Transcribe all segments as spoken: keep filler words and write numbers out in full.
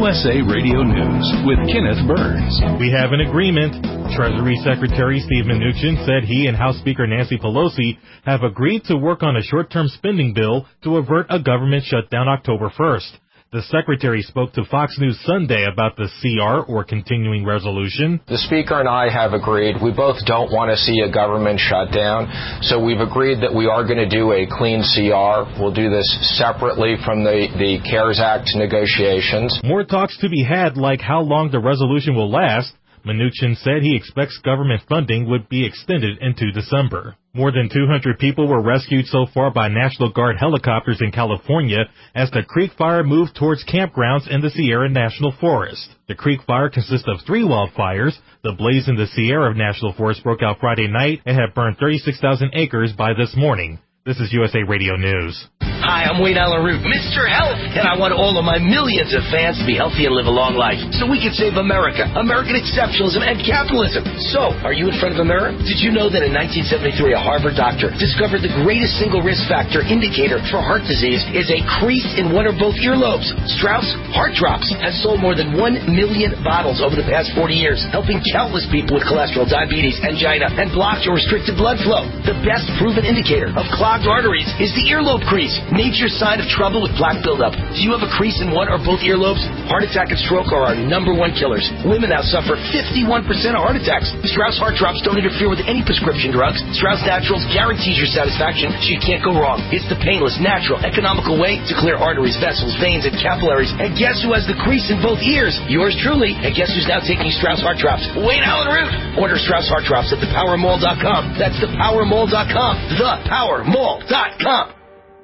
U S A Radio News with Kenneth Burns. We have an agreement. Treasury Secretary Steve Mnuchin said he and House Speaker Nancy Pelosi have agreed to work on a short-term spending bill to avert a government shutdown October first. The Secretary spoke to Fox News Sunday about the C R, or continuing resolution. The Speaker and I have agreed we both don't want to see a government shutdown, so we've agreed that we are going to do a clean C R. We'll do this separately from the, the CARES Act negotiations. More talks to be had, like how long the resolution will last. Mnuchin said he expects government funding would be extended into December. More than two hundred people were rescued so far by National Guard helicopters in California as the Creek Fire moved towards campgrounds in the Sierra National Forest. The Creek Fire consists of three wildfires. The blaze in the Sierra National Forest broke out Friday night and had burned thirty-six thousand acres by this morning. This is U S A Radio News. Hi, I'm Wayne Allen Root, Mister Health, and I want all of my millions of fans to be healthy and live a long life so we can save America, American exceptionalism, and capitalism. So, are you in front of a mirror? Did you know that in nineteen seventy-three, a Harvard doctor discovered the greatest single risk factor indicator for heart disease is a crease in one or both earlobes? Strauss Heart Drops has sold more than one million bottles over the past forty years, helping countless people with cholesterol, diabetes, angina, and blocked or restricted blood flow. The best proven indicator of clogged arteries is the earlobe crease. Nature's sign of trouble with plaque buildup. Do you have a crease in one or both earlobes? Heart attack and stroke are our number one killers. Women now suffer fifty-one percent of heart attacks. Strauss Heart Drops don't interfere with any prescription drugs. Strauss Naturals guarantees your satisfaction, so you can't go wrong. It's the painless, natural, economical way to clear arteries, vessels, veins, and capillaries. And guess who has the crease in both ears? Yours truly. And guess who's now taking Strauss Heart Drops? Wayne Allen Root. Order Strauss Heart Drops at the power mall dot com. That's the power mall dot com. the power mall dot com.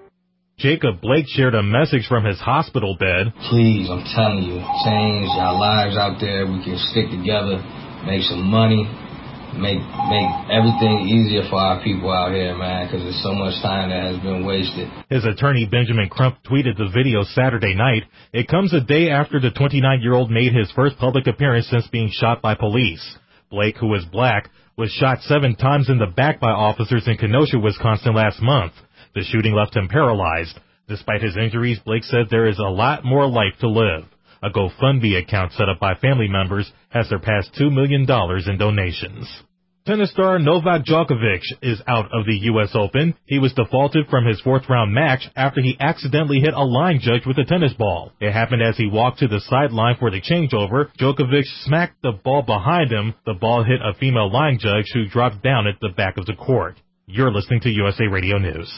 Jacob Blake shared a message from his hospital bed. Please, I'm telling you, change our lives out there. We can stick together, make some money, make make everything easier for our people out here, man, because there's so much time that has been wasted. His attorney, Benjamin Crump, tweeted the video Saturday night. It comes a day after the twenty-nine-year-old made his first public appearance since being shot by police. Blake, who is black, was shot seven times in the back by officers in Kenosha, Wisconsin last month. The shooting left him paralyzed. Despite his injuries, Blake said there is a lot more life to live. A GoFundMe account set up by family members has surpassed two million dollars in donations. Tennis star Novak Djokovic is out of the U S Open. He was defaulted from his fourth-round match after he accidentally hit a line judge with a tennis ball. It happened as he walked to the sideline for the changeover. Djokovic smacked the ball behind him. The ball hit a female line judge who dropped down at the back of the court. You're listening to U S A Radio News.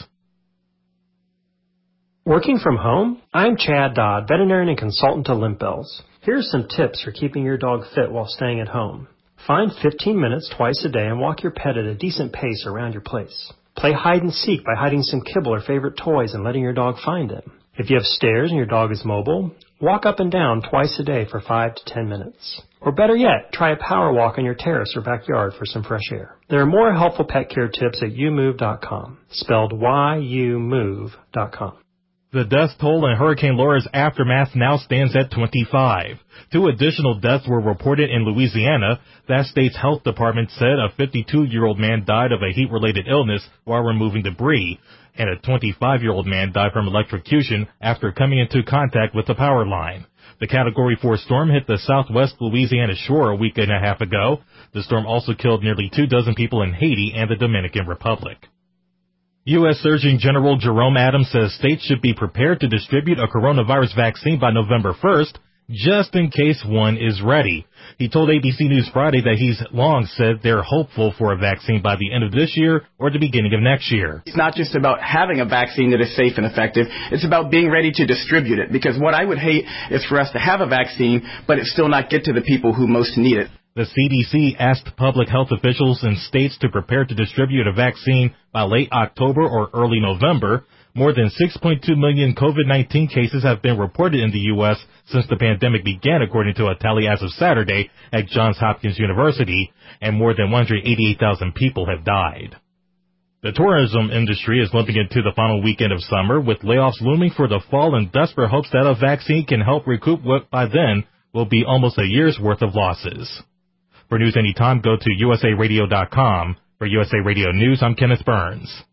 Working from home? I'm Chad Dodd, veterinarian and consultant to Limp Bells. Here's some tips for keeping your dog fit while staying at home. Find fifteen minutes twice a day and walk your pet at a decent pace around your place. Play hide and seek by hiding some kibble or favorite toys and letting your dog find them. If you have stairs and your dog is mobile, walk up and down twice a day for five to ten minutes. Or better yet, try a power walk on your terrace or backyard for some fresh air. There are more helpful pet care tips at you move dot com, spelled Y U move dot com. The death toll in Hurricane Laura's aftermath now stands at twenty-five. Two additional deaths were reported in Louisiana. That state's health department said a fifty-two-year-old man died of a heat-related illness while removing debris, and a twenty-five-year-old man died from electrocution after coming into contact with the power line. The Category four storm hit the southwest Louisiana shore a week and a half ago. The storm also killed nearly two dozen people in Haiti and the Dominican Republic. U S Surgeon General Jerome Adams says states should be prepared to distribute a coronavirus vaccine by November first, just in case one is ready. He told A B C News Friday that he's long said they're hopeful for a vaccine by the end of this year or the beginning of next year. It's not just about having a vaccine that is safe and effective. It's about being ready to distribute it, because what I would hate is for us to have a vaccine, but it still not get to the people who most need it. The C D C asked public health officials in states to prepare to distribute a vaccine by late October or early November. More than six point two million COVID nineteen cases have been reported in the U S since the pandemic began, according to a tally as of Saturday at Johns Hopkins University, and more than one hundred eighty-eight thousand people have died. The tourism industry is limping into the final weekend of summer, with layoffs looming for the fall in desperate hopes that a vaccine can help recoup what by then will be almost a year's worth of losses. For news anytime, go to U S A radio dot com. For U S A Radio News, I'm Kenneth Burns.